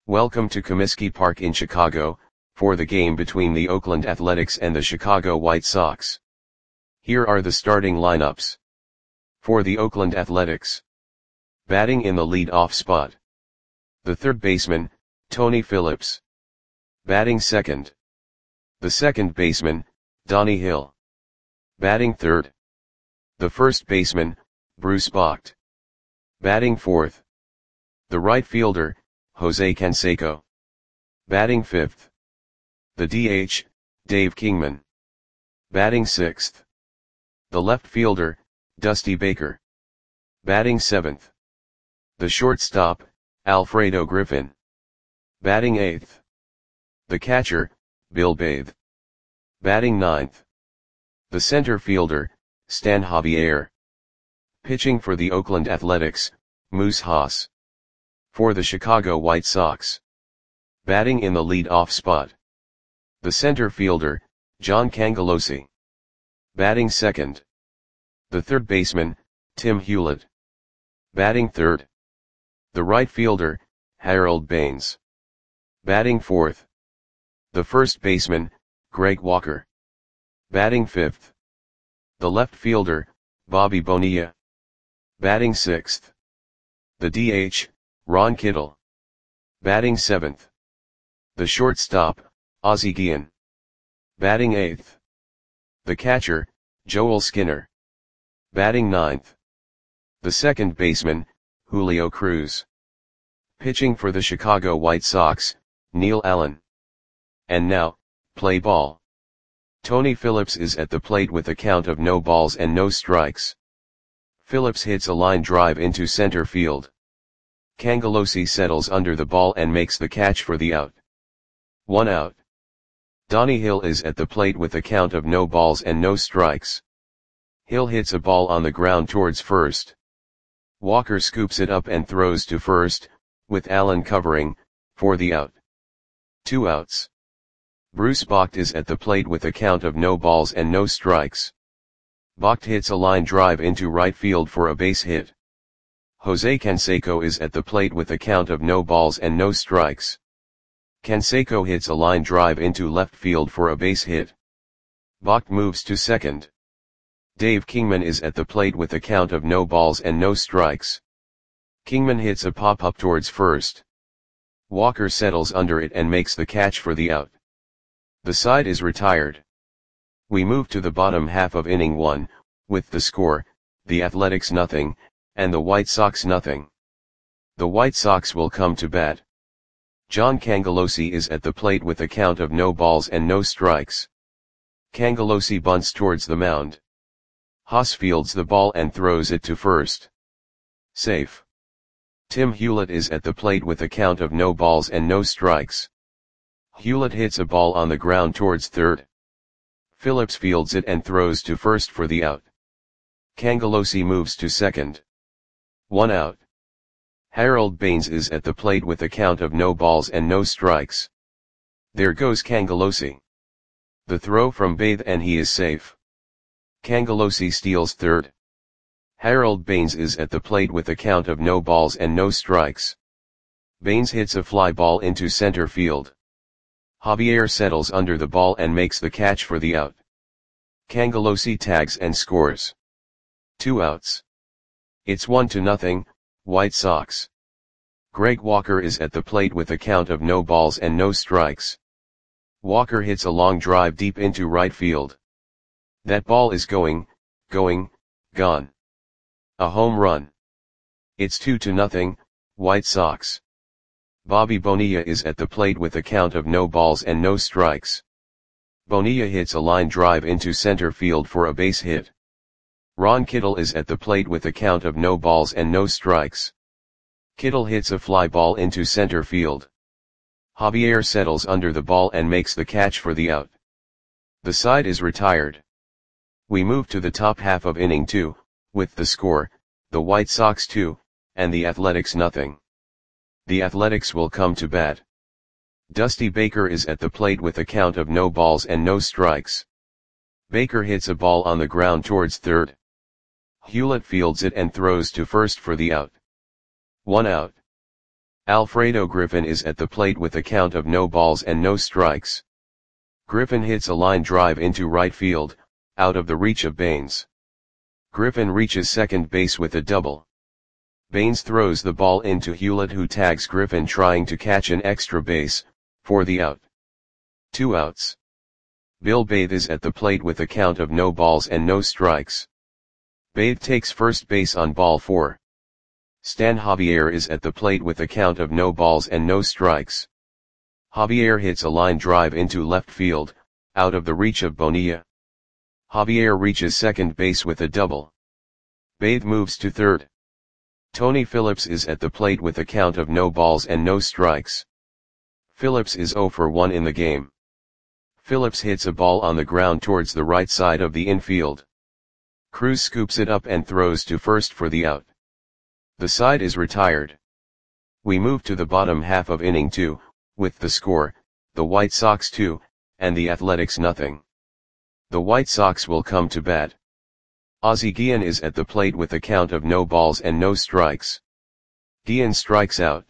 Welcome to Comiskey Park in Chicago, for the game between the Oakland Athletics and the Chicago White Sox. Here are the starting lineups. For the Oakland Athletics. Batting in the lead-off spot. The third baseman, Tony Phillips. Batting second. The second baseman, Donnie Hill. Batting third. The first baseman, Bruce Bocht. Batting fourth. The right fielder, Jose Canseco. Batting fifth. The DH, Dave Kingman. Batting sixth. The left fielder, Dusty Baker. Batting seventh. The shortstop, Alfredo Griffin. Batting eighth. The catcher, Bill Bathe. Batting ninth. The center fielder, Stan Javier. Pitching for the Oakland Athletics, Moose Haas. For the Chicago White Sox. Batting in the lead-off spot. The center fielder, John Cangelosi. Batting second. The third baseman, Tim Hewlett. Batting third. The right fielder, Harold Baines. Batting fourth. The first baseman, Greg Walker. Batting fifth. The left fielder, Bobby Bonilla. Batting sixth. The DH, Ron Kittle. Batting seventh. The shortstop, Ozzie Guillen. Batting eighth. The catcher, Joel Skinner. Batting ninth. The second baseman, Julio Cruz. Pitching for the Chicago White Sox, Neil Allen. And now, play ball. Tony Phillips is at the plate with a count of no balls and no strikes. Phillips hits a line drive into center field. Cangelosi settles under the ball and makes the catch for the out. 1 out. Donnie Hill is at the plate with a count of no balls and no strikes. Hill hits a ball on the ground towards first. Walker scoops it up and throws to first, with Allen covering, for the out. 2 outs. Bruce Bocht is at the plate with a count of no balls and no strikes. Bocht hits a line drive into right field for a base hit. Jose Canseco is at the plate with a count of no balls and no strikes. Canseco hits a line drive into left field for a base hit. Bocht moves to second. Dave Kingman is at the plate with a count of no balls and no strikes. Kingman hits a pop-up towards first. Walker settles under it and makes the catch for the out. The side is retired. We move to the bottom half of inning 1, with the score, the Athletics 0, and the White Sox 0. The White Sox will come to bat. John Cangelosi is at the plate with a count of no balls and no strikes. Cangelosi bunts towards the mound. Haas fields the ball and throws it to first. Safe. Tim Hewlett is at the plate with a count of no balls and no strikes. Hewlett hits a ball on the ground towards third. Phillips fields it and throws to first for the out. Cangelosi moves to second. 1 out. Harold Baines is at the plate with a count of no balls and no strikes. There goes Cangelosi. The throw from Bathe and he is safe. Cangelosi steals third. Harold Baines is at the plate with a count of no balls and no strikes. Baines hits a fly ball into center field. Javier settles under the ball and makes the catch for the out. Cangelosi tags and scores. 2 outs. It's 1-0, White Sox. Greg Walker is at the plate with a count of no balls and no strikes. Walker hits a long drive deep into right field. That ball is gone. A home run. It's 2-0, White Sox. Bobby Bonilla is at the plate with a count of no balls and no strikes. Bonilla hits a line drive into center field for a base hit. Ron Kittle is at the plate with a count of no balls and no strikes. Kittle hits a fly ball into center field. Javier settles under the ball and makes the catch for the out. The side is retired. We move to the top half of inning 2, with the score, the White Sox 2, and the Athletics 0. The Athletics will come to bat. Dusty Baker is at the plate with a count of no balls and no strikes. Baker hits a ball on the ground towards third. Hewlett fields it and throws to first for the out. 1 out. Alfredo Griffin is at the plate with a count of no balls and no strikes. Griffin hits a line drive into right field, out of the reach of Baines. Griffin reaches second base with a double. Baines throws the ball into Hewlett, who tags Griffin trying to catch an extra base, for the out. 2 outs. Bill Bathe is at the plate with a count of no balls and no strikes. Bathe takes first base on ball 4. Stan Javier is at the plate with a count of no balls and no strikes. Javier hits a line drive into left field, out of the reach of Bonilla. Javier reaches second base with a double. Bathe moves to third. Tony Phillips is at the plate with a count of no balls and no strikes. Phillips is 0 for 1 in the game. Phillips hits a ball on the ground towards the right side of the infield. Cruz scoops it up and throws to first for the out. The side is retired. We move to the bottom half of inning 2, with the score, the White Sox 2, and the Athletics nothing. The White Sox will come to bat. Ozzie Guillen is at the plate with a count of no balls and no strikes. Guillen strikes out.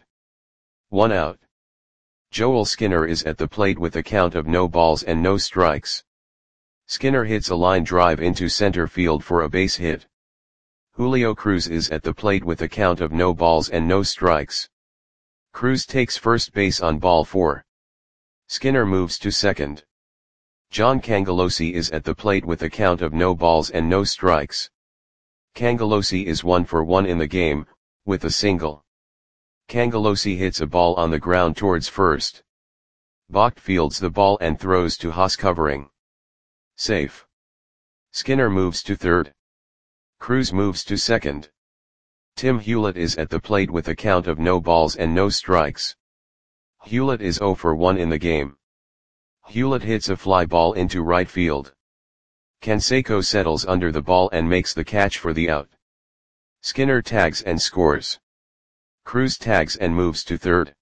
1 out. Joel Skinner is at the plate with a count of no balls and no strikes. Skinner hits a line drive into center field for a base hit. Julio Cruz is at the plate with a count of no balls and no strikes. Cruz takes first base on ball 4. Skinner moves to second. John Cangelosi is at the plate with a count of no balls and no strikes. Cangelosi is 1 for 1 in the game, with a single. Cangelosi hits a ball on the ground towards first. Vogt fields the ball and throws to Haas covering. Safe. Skinner moves to third. Cruz moves to second. Tim Hewlett is at the plate with a count of no balls and no strikes. Hewlett is 0 for 1 in the game. Hewlett hits a fly ball into right field. Canseco settles under the ball and makes the catch for the out. Skinner tags and scores. Cruz tags and moves to third.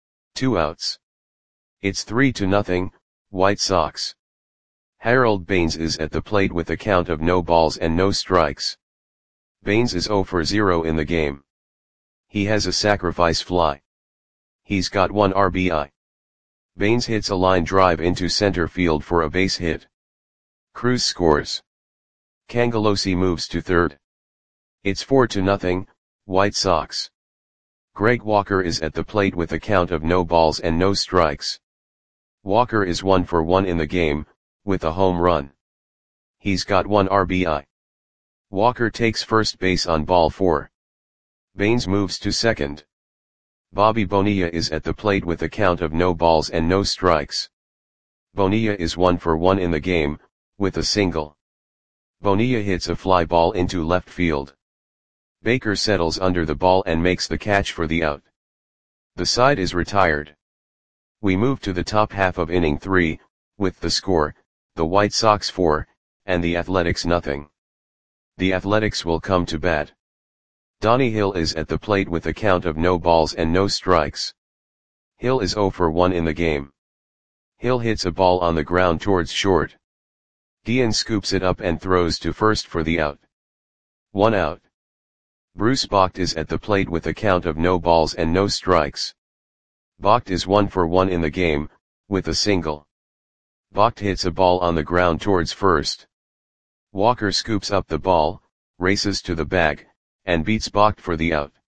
2 outs. It's 3-0, White Sox. Harold Baines is at the plate with a count of no balls and no strikes. Baines is 0 for 0 in the game. He has a sacrifice fly. He's got 1 RBI. Baines hits a line drive into center field for a base hit. Cruz scores. Cangelosi moves to third. It's 4-0, White Sox. Greg Walker is at the plate with a count of no balls and no strikes. Walker is 1 for 1 in the game, with a home run. He's got 1 RBI. Walker takes first base on ball 4. Baines moves to second. Bobby Bonilla is at the plate with a count of no balls and no strikes. Bonilla is 1 for 1 in the game, with a single. Bonilla hits a fly ball into left field. Baker settles under the ball and makes the catch for the out. The side is retired. We move to the top half of inning 3, with the score, the White Sox 4, and the Athletics nothing. The Athletics will come to bat. Donnie Hill is at the plate with a count of no balls and no strikes. Hill is 0 for 1 in the game. Hill hits a ball on the ground towards short. Guillen scoops it up and throws to first for the out. 1 out. Bruce Vogt is at the plate with a count of no balls and no strikes. Vogt is 1 for 1 in the game, with a single. Vogt hits a ball on the ground towards first. Walker scoops up the ball, races to the bag, and beats Vogt for the out.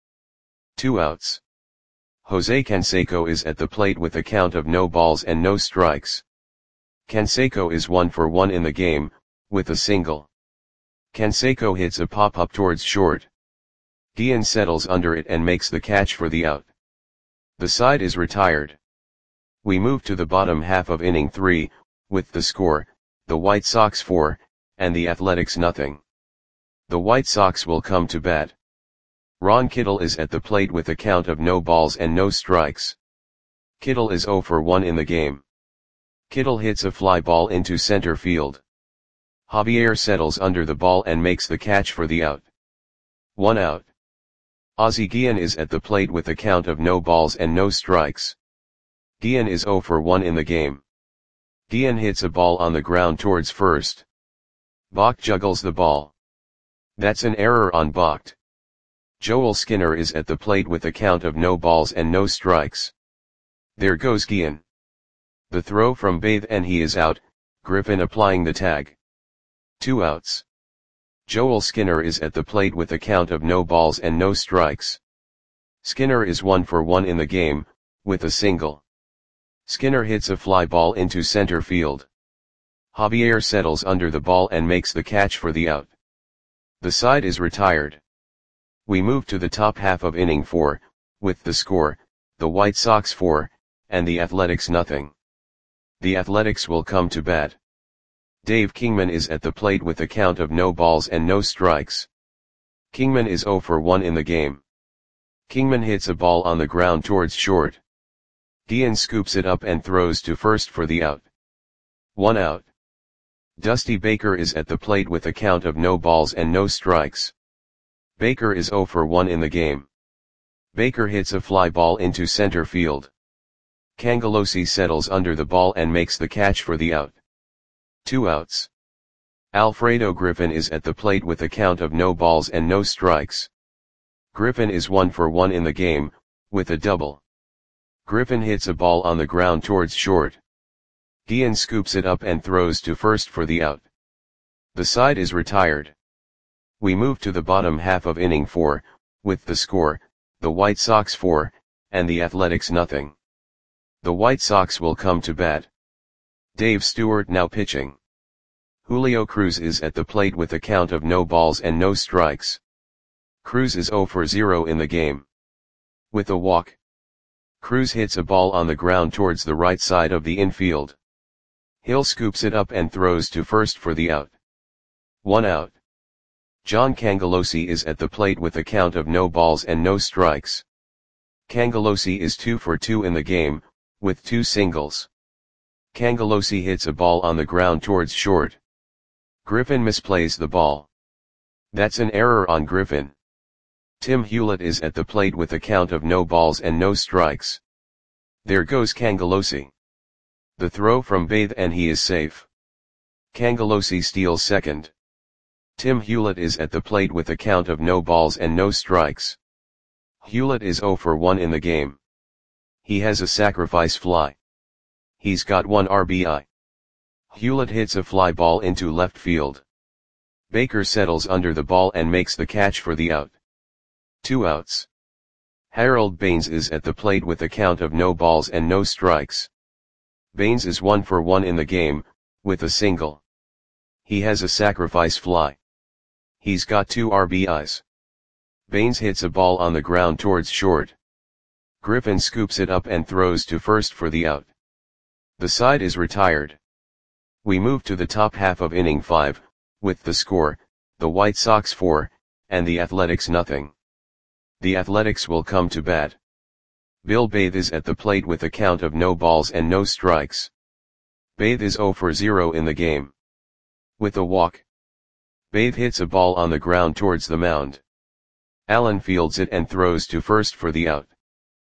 2 outs. Jose Canseco is at the plate with a count of no balls and no strikes. Canseco is 1 for 1 in the game, with a single. Canseco hits a pop-up towards short. Guillen settles under it and makes the catch for the out. The side is retired. We move to the bottom half of inning 3, with the score, the White Sox 4, and the Athletics nothing. The White Sox will come to bat. Ron Kittle is at the plate with a count of no balls and no strikes. Kittle is 0 for 1 in the game. Kittle hits a fly ball into center field. Javier settles under the ball and makes the catch for the out. 1 out. Ozzie Guillen is at the plate with a count of no balls and no strikes. Guillen is 0 for 1 in the game. Guillen hits a ball on the ground towards first. Vogt juggles the ball. That's an error on Vogt. Joel Skinner is at the plate with a count of no balls and no strikes. There goes Gian. The throw from Bathe and he is out, Griffin applying the tag. 2 outs. Joel Skinner is at the plate with a count of no balls and no strikes. Skinner is 1 for 1 in the game, with a single. Skinner hits a fly ball into center field. Javier settles under the ball and makes the catch for the out. The side is retired. We move to the top half of inning 4, with the score, the White Sox 4, and the Athletics nothing. The Athletics will come to bat. Dave Kingman is at the plate with a count of no balls and no strikes. Kingman is 0 for 1 in the game. Kingman hits a ball on the ground towards short. Gian scoops it up and throws to first for the out. 1 out. Dusty Baker is at the plate with a count of no balls and no strikes. Baker is 0 for 1 in the game. Baker hits a fly ball into center field. Cangelosi settles under the ball and makes the catch for the out. 2 outs. Alfredo Griffin is at the plate with a count of no balls and no strikes. Griffin is 1 for 1 in the game, with a double. Griffin hits a ball on the ground towards short. Gian scoops it up and throws to first for the out. The side is retired. We move to the bottom half of inning 4, with the score, the White Sox 4, and the Athletics nothing. The White Sox will come to bat. Dave Stewart now pitching. Julio Cruz is at the plate with a count of no balls and no strikes. Cruz is 0 for 0 in the game. With a walk. Cruz hits a ball on the ground towards the right side of the infield. Hill scoops it up and throws to first for the out. 1 out. John Cangelosi is at the plate with a count of no balls and no strikes. Cangelosi is 2 for 2 in the game, with 2 singles. Cangelosi hits a ball on the ground towards short. Griffin misplays the ball. That's an error on Griffin. Tim Hewlett is at the plate with a count of no balls and no strikes. There goes Cangelosi. The throw from Bathe and he is safe. Cangelosi steals second. Tim Hewlett is at the plate with a count of no balls and no strikes. Hewlett is 0 for 1 in the game. He has a sacrifice fly. He's got 1 RBI. Hewlett hits a fly ball into left field. Baker settles under the ball and makes the catch for the out. 2 outs. Harold Baines is at the plate with a count of no balls and no strikes. Baines is 1 for 1 in the game, with a single. He has a sacrifice fly. He's got 2 RBIs. Baines hits a ball on the ground towards short. Griffin scoops it up and throws to first for the out. The side is retired. We move to the top half of inning 5, with the score, the White Sox 4, and the Athletics nothing. The Athletics will come to bat. Bill Bathe is at the plate with a count of no balls and no strikes. Bathe is 0 for 0 in the game. With a walk. Bathe hits a ball on the ground towards the mound. Allen fields it and throws to first for the out.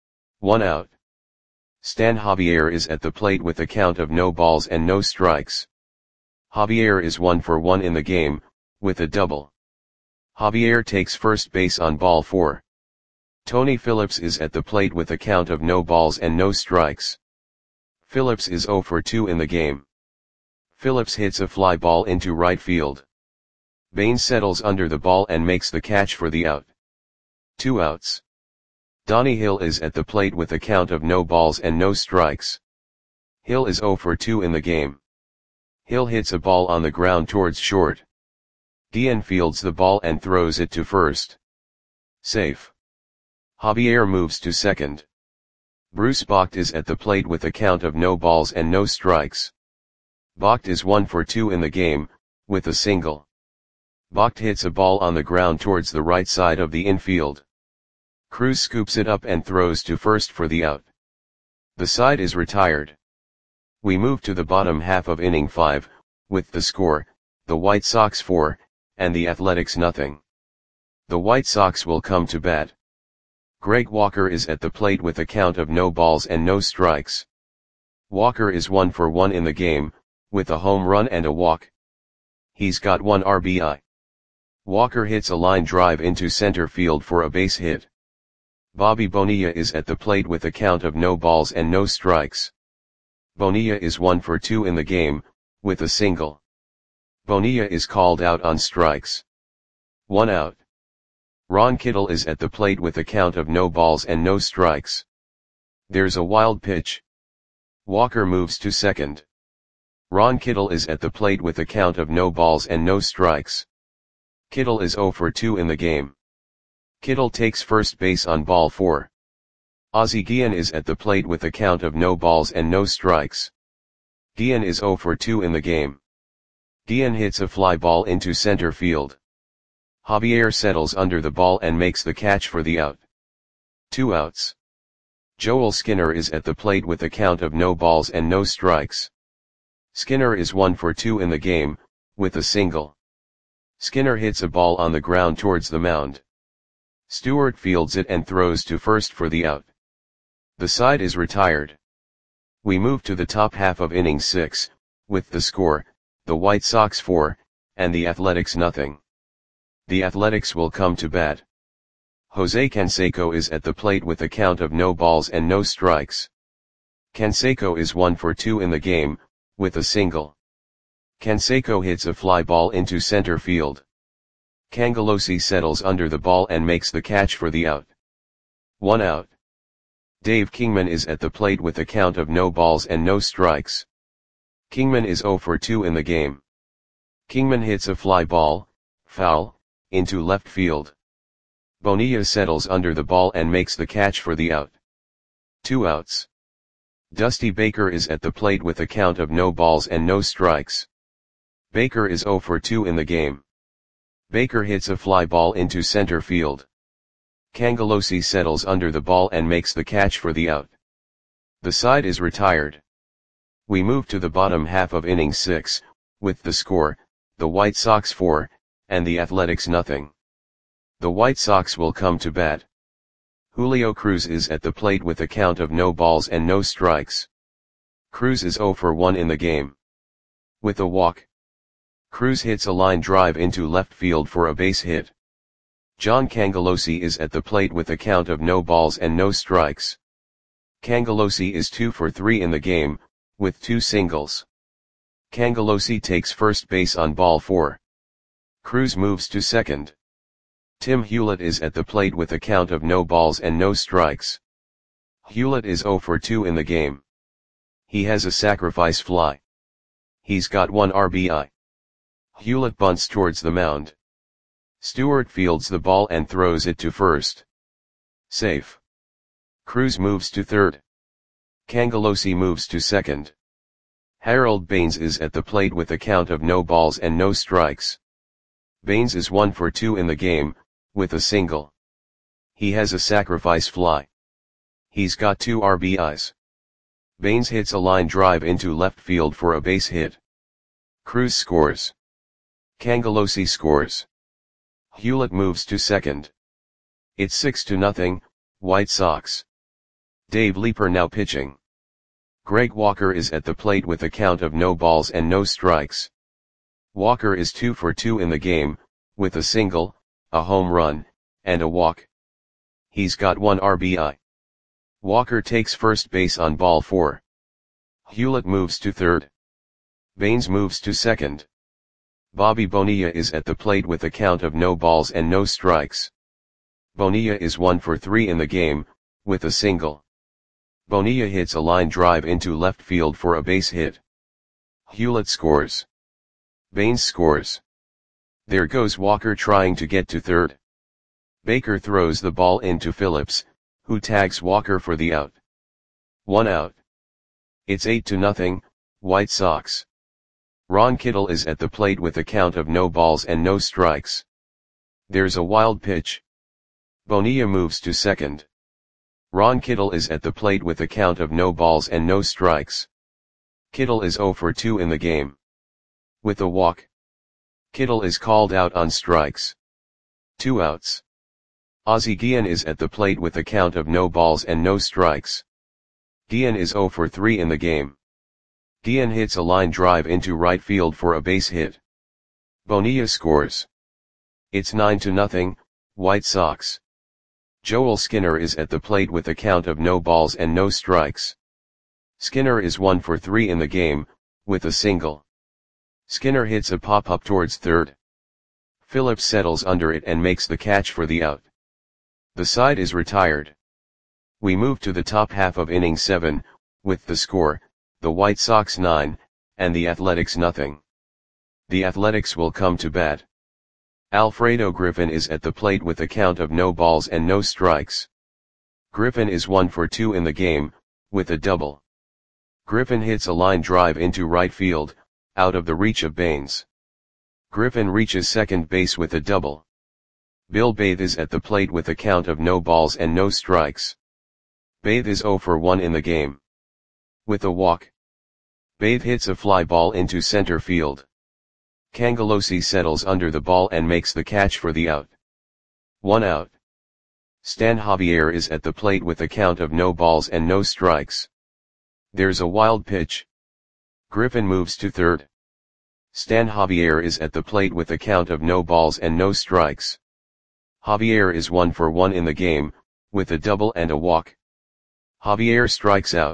1 out. Stan Javier is at the plate with a count of no balls and no strikes. Javier is 1 for 1 in the game, with a double. Javier takes first base on ball 4. Tony Phillips is at the plate with a count of no balls and no strikes. Phillips is 0 for 2 in the game. Phillips hits a fly ball into right field. Baines settles under the ball and makes the catch for the out. 2 outs. Donnie Hill is at the plate with a count of no balls and no strikes. Hill is 0 for 2 in the game. Hill hits a ball on the ground towards short. Gian fields the ball and throws it to first. Safe. Javier moves to second. Bruce Bocht is at the plate with a count of no balls and no strikes. Bocht is 1 for 2 in the game, with a single. Bocht hits a ball on the ground towards the right side of the infield. Cruz scoops it up and throws to first for the out. The side is retired. We move to the bottom half of inning 5, with the score, the White Sox 4, and the Athletics nothing. The White Sox will come to bat. Greg Walker is at the plate with a count of no balls and no strikes. Walker is 1 for 1 in the game, with a home run and a walk. He's got 1 RBI. Walker hits a line drive into center field for a base hit. Bobby Bonilla is at the plate with a count of no balls and no strikes. Bonilla is 1 for 2 in the game, with a single. Bonilla is called out on strikes. 1 out. Ron Kittle is at the plate with a count of no balls and no strikes. There's a wild pitch. Walker moves to second. Ron Kittle is at the plate with a count of no balls and no strikes. Kittle is 0 for 2 in the game. Kittle takes first base on ball 4. Ozzie Guillen is at the plate with a count of no balls and no strikes. Guillen is 0 for 2 in the game. Guillen hits a fly ball into center field. Javier settles under the ball and makes the catch for the out. 2 outs. Joel Skinner is at the plate with a count of no balls and no strikes. Skinner is 1 for 2 in the game, with a single. Skinner hits a ball on the ground towards the mound. Stewart fields it and throws to first for the out. The side is retired. We move to the top half of inning 6, with the score, the White Sox 4, and the Athletics nothing. The Athletics will come to bat. Jose Canseco is at the plate with a count of no balls and no strikes. Canseco is 1 for 2 in the game, with a single. Canseco hits a fly ball into center field. Cangelosi settles under the ball and makes the catch for the out. 1 out. Dave Kingman is at the plate with a count of no balls and no strikes. Kingman is 0 for 2 in the game. Kingman hits a fly ball, foul, into left field. Bonilla settles under the ball and makes the catch for the out. 2 outs. Dusty Baker is at the plate with a count of no balls and no strikes. Baker is 0 for 2 in the game. Baker hits a fly ball into center field. Cangelosi settles under the ball and makes the catch for the out. The side is retired. We move to the bottom half of inning 6, with the score, the White Sox 4, and the Athletics nothing. The White Sox will come to bat. Julio Cruz is at the plate with a count of no balls and no strikes. Cruz is 0 for 1 in the game. With a walk. Cruz hits a line drive into left field for a base hit. John Cangelosi is at the plate with a count of no balls and no strikes. Cangelosi is 2 for 3 in the game, with 2 singles. Cangelosi takes first base on ball 4. Cruz moves to second. Tim Hewlett is at the plate with a count of no balls and no strikes. Hewlett is 0 for 2 in the game. He has a sacrifice fly. He's got 1 RBI. Hewlett bunts towards the mound. Stewart fields the ball and throws it to first. Safe. Cruz moves to third. Cangelosi moves to second. Harold Baines is at the plate with a count of no balls and no strikes. Baines is 1 for 2 in the game, with a single. He has a sacrifice fly. He's got 2 RBIs. Baines hits a line drive into left field for a base hit. Cruz scores. Cangelosi scores. Hewlett moves to second. It's 6-0, White Sox. Dave Leeper now pitching. Greg Walker is at the plate with a count of no balls and no strikes. Walker is 2 for 2 in the game, with a single, a home run, and a walk. He's got 1 RBI. Walker takes first base on ball 4. Hewlett moves to third. Baines moves to second. Bobby Bonilla is at the plate with a count of no balls and no strikes. Bonilla is 1 for 3 in the game, with a single. Bonilla hits a line drive into left field for a base hit. Hewlett scores. Baines scores. There goes Walker trying to get to third. Baker throws the ball into Phillips, who tags Walker for the out. 1 out. It's 8-0, White Sox. Ron Kittle is at the plate with a count of no balls and no strikes. There's a wild pitch. Bonilla moves to second. Ron Kittle is at the plate with a count of no balls and no strikes. Kittle is 0 for 2 in the game. With a walk. Kittle is called out on strikes. 2 outs. Ozzie Guillen is at the plate with a count of no balls and no strikes. Guillen is 0 for 3 in the game. Guillen hits a line drive into right field for a base hit. Bonilla scores. It's 9-0, White Sox. Joel Skinner is at the plate with a count of no balls and no strikes. Skinner is 1 for 3 in the game, with a single. Skinner hits a pop-up towards third. Phillips settles under it and makes the catch for the out. The side is retired. We move to the top half of inning 7, with the score, the White Sox 9, and the Athletics nothing. The Athletics will come to bat. Alfredo Griffin is at the plate with a count of no balls and no strikes. Griffin is 1 for 2 in the game, with a double. Griffin hits a line drive into right field, out of the reach of Baines. Griffin reaches second base with a double. Bill Bathe is at the plate with a count of no balls and no strikes. Bathe is 0 for 1 in the game. With a walk. Bathe hits a fly ball into center field. Cangelosi settles under the ball and makes the catch for the out. 1 out. Stan Javier is at the plate with a count of no balls and no strikes. There's a wild pitch. Griffin moves to third. Stan Javier is at the plate with a count of no balls and no strikes. Javier is 1 for 1 in the game, with a double and a walk. Javier strikes out.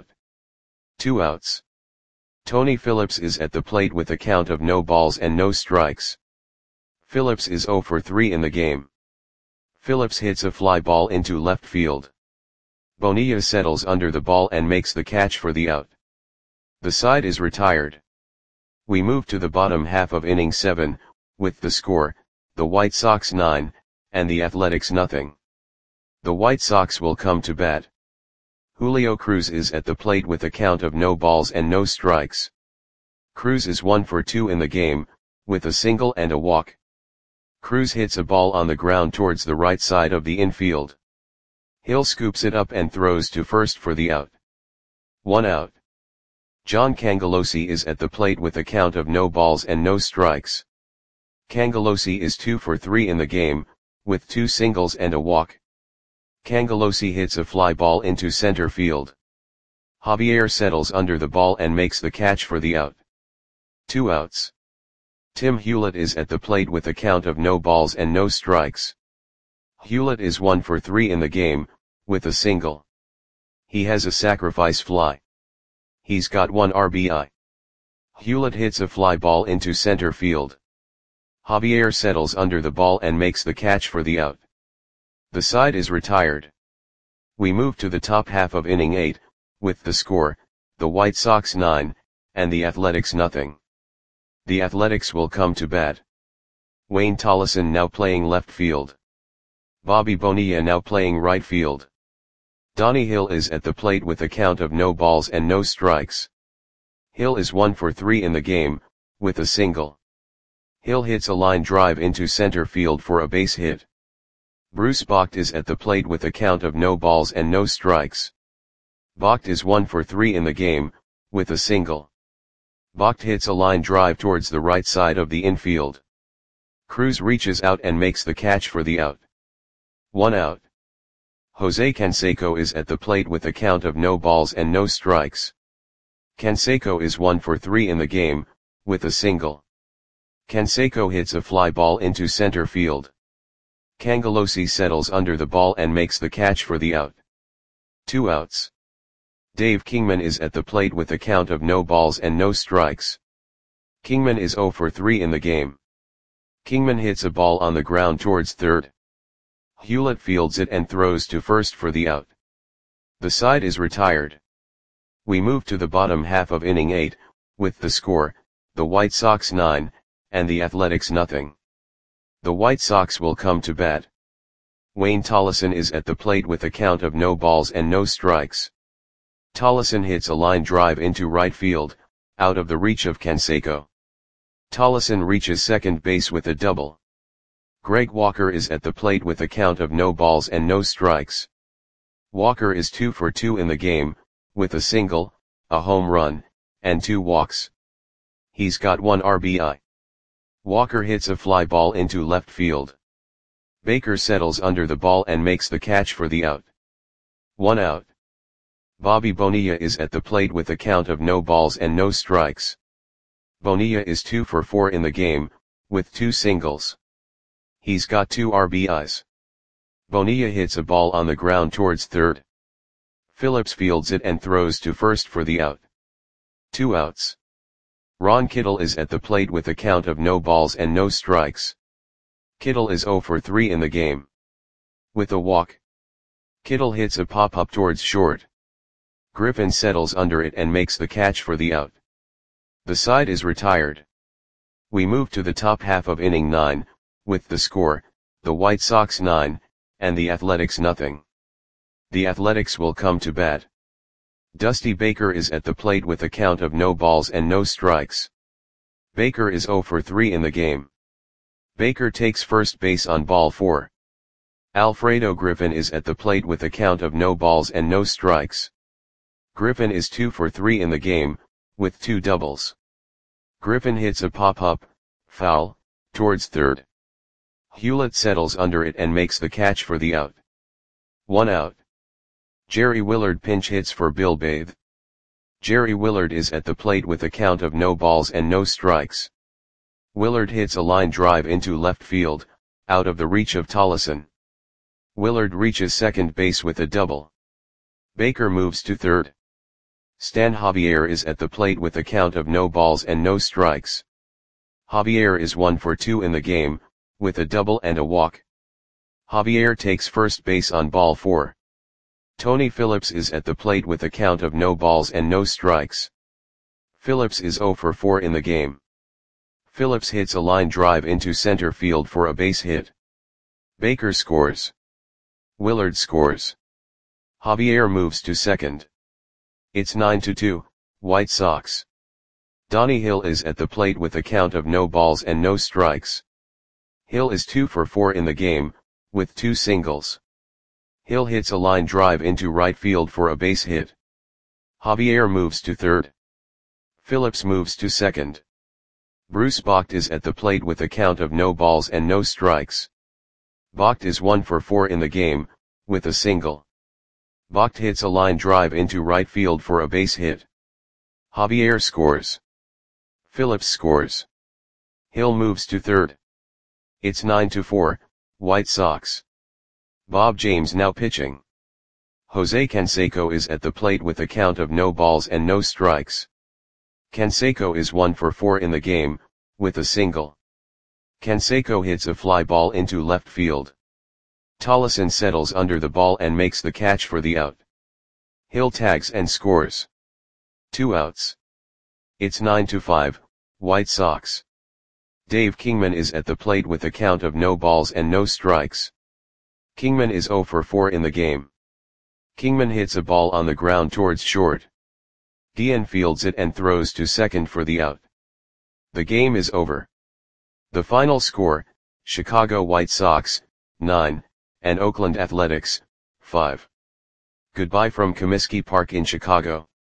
2 outs. Tony Phillips is at the plate with a count of no balls and no strikes. Phillips is 0 for 3 in the game. Phillips hits a fly ball into left field. Bonilla settles under the ball and makes the catch for the out. The side is retired. We move to the bottom half of inning 7, with the score, the White Sox 9, and the Athletics nothing. The White Sox will come to bat. Julio Cruz is at the plate with a count of no balls and no strikes. Cruz is 1 for 2 in the game, with a single and a walk. Cruz hits a ball on the ground towards the right side of the infield. Hill scoops it up and throws to first for the out. 1 out. John Cangelosi is at the plate with a count of no balls and no strikes. Cangelosi is 2 for 3 in the game, with 2 singles and a walk. Cangelosi hits a fly ball into center field. Javier settles under the ball and makes the catch for the out. 2 outs. Tim Hewlett is at the plate with a count of no balls and no strikes. Hewlett is 1 for 3 in the game, with a single. He has a sacrifice fly. He's got 1 RBI. Hewlett hits a fly ball into center field. Javier settles under the ball and makes the catch for the out. The side is retired. We move to the top half of inning 8, with the score, the White Sox 9, and the Athletics nothing. The Athletics will come to bat. Wayne Tollison now playing left field. Bobby Bonilla now playing right field. Donnie Hill is at the plate with a count of no balls and no strikes. Hill is 1 for 3 in the game, with a single. Hill hits a line drive into center field for a base hit. Bruce Bocht is at the plate with a count of no balls and no strikes. Bocht is 1 for 3 in the game, with a single. Bocht hits a line drive towards the right side of the infield. Cruz reaches out and makes the catch for the out. 1 out. Jose Canseco is at the plate with a count of no balls and no strikes. Canseco is 1 for 3 in the game, with a single. Canseco hits a fly ball into center field. Cangelosi settles under the ball and makes the catch for the out. 2 outs. Dave Kingman is at the plate with a count of no balls and no strikes. Kingman is 0 for 3 in the game. Kingman hits a ball on the ground towards third. Hewlett fields it and throws to first for the out. The side is retired. We move to the bottom half of inning 8, with the score, the White Sox 9, and the Athletics nothing. The White Sox will come to bat. Wayne Tollison is at the plate with a count of no balls and no strikes. Tollison hits a line drive into right field, out of the reach of Canseco. Tollison reaches second base with a double. Greg Walker is at the plate with a count of no balls and no strikes. Walker is 2 for 2 in the game, with a single, a home run, and 2 walks. He's got 1 RBI. Walker hits a fly ball into left field. Baker settles under the ball and makes the catch for the out. 1 out. Bobby Bonilla is at the plate with a count of no balls and no strikes. Bonilla is 2 for 4 in the game, with 2 singles. He's got 2 RBIs. Bonilla hits a ball on the ground towards third. Phillips fields it and throws to first for the out. 2 outs. Ron Kittle is at the plate with a count of no balls and no strikes. Kittle is 0 for 3 in the game. With a walk, Kittle hits a pop-up towards short. Griffin settles under it and makes the catch for the out. The side is retired. We move to the top half of inning 9, with the score, the White Sox 9, and the Athletics nothing. The Athletics will come to bat. Dusty Baker is at the plate with a count of no balls and no strikes. Baker is 0 for 3 in the game. Baker takes first base on ball 4. Alfredo Griffin is at the plate with a count of no balls and no strikes. Griffin is 2 for 3 in the game, with 2 doubles. Griffin hits a pop-up, foul, towards third. Hewlett settles under it and makes the catch for the out. 1 out. Jerry Willard pinch hits for Bill Bathe. Jerry Willard is at the plate with a count of no balls and no strikes. Willard hits a line drive into left field, out of the reach of Tollison. Willard reaches second base with a double. Baker moves to third. Stan Javier is at the plate with a count of no balls and no strikes. Javier is 1 for 2 in the game, with a double and a walk. Javier takes first base on ball 4. Tony Phillips is at the plate with a count of no balls and no strikes. Phillips is 0 for 4 in the game. Phillips hits a line drive into center field for a base hit. Baker scores. Willard scores. Javier moves to second. It's 9-2, White Sox. Donnie Hill is at the plate with a count of no balls and no strikes. Hill is 2 for 4 in the game, with 2 singles. Hill hits a line drive into right field for a base hit. Javier moves to third. Phillips moves to second. Bruce Bocht is at the plate with a count of no balls and no strikes. Bocht is 1 for 4 in the game, with a single. Bocht hits a line drive into right field for a base hit. Javier scores. Phillips scores. Hill moves to third. It's 9-4, White Sox. Bob James now pitching. Jose Canseco is at the plate with a count of no balls and no strikes. Canseco is 1 for 4 in the game, with a single. Canseco hits a fly ball into left field. Tollison settles under the ball and makes the catch for the out. Hill tags and scores. 2 outs. It's 9-5, White Sox. Dave Kingman is at the plate with a count of no balls and no strikes. Kingman is 0 for 4 in the game. Kingman hits a ball on the ground towards short. Guillen fields it and throws to second for the out. The game is over. The final score, Chicago White Sox, 9, and Oakland Athletics, 5. Goodbye from Comiskey Park in Chicago.